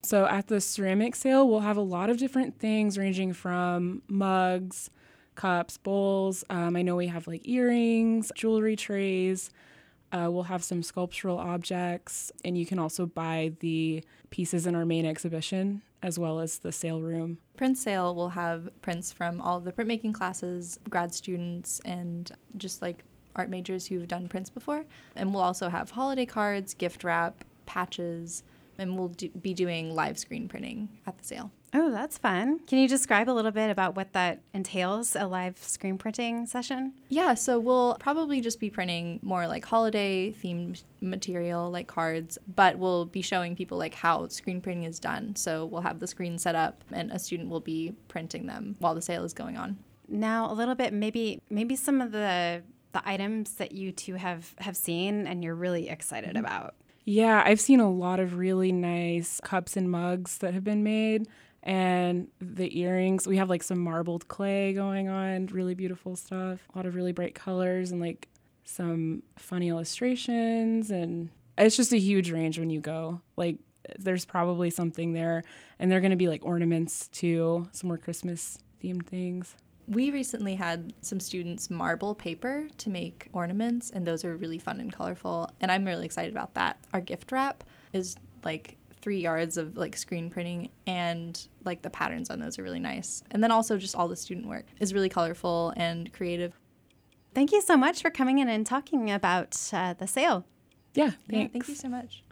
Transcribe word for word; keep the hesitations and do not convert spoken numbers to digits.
So at the ceramic sale, we'll have a lot of different things ranging from mugs, cups, bowls. Um, I know we have like earrings, jewelry trays. Uh, we'll have some sculptural objects, and you can also buy the pieces in our main exhibition as well as the sale room. Print sale will have prints from all of the printmaking classes, grad students, and just like art majors who've done prints before. And we'll also have holiday cards, gift wrap, patches, and we'll do, be doing live screen printing at the sale. Oh, that's fun. Can you describe a little bit about what that entails, a live screen printing session? Yeah, so we'll probably just be printing more like holiday themed material like cards, but we'll be showing people like how screen printing is done. So we'll have the screen set up and a student will be printing them while the sale is going on. Now, a little bit, maybe maybe some of the the items that you two have, have seen and you're really excited mm-hmm. about. Yeah, I've seen a lot of really nice cups and mugs that have been made. And the earrings, we have like some marbled clay going on, really beautiful stuff, a lot of really bright colors and like some funny illustrations. And it's just a huge range when you go. Like there's probably something there. And they're going to be like ornaments too, some more Christmas themed things. We recently had some students marble paper to make ornaments, and those are really fun and colorful. And I'm really excited about that. Our gift wrap is like three yards of like screen printing, and like the patterns on those are really nice. And then also just all the student work is really colorful and creative. Thank you so much for coming in and talking about uh, the sale. Yeah, thanks. Yeah, thank you so much.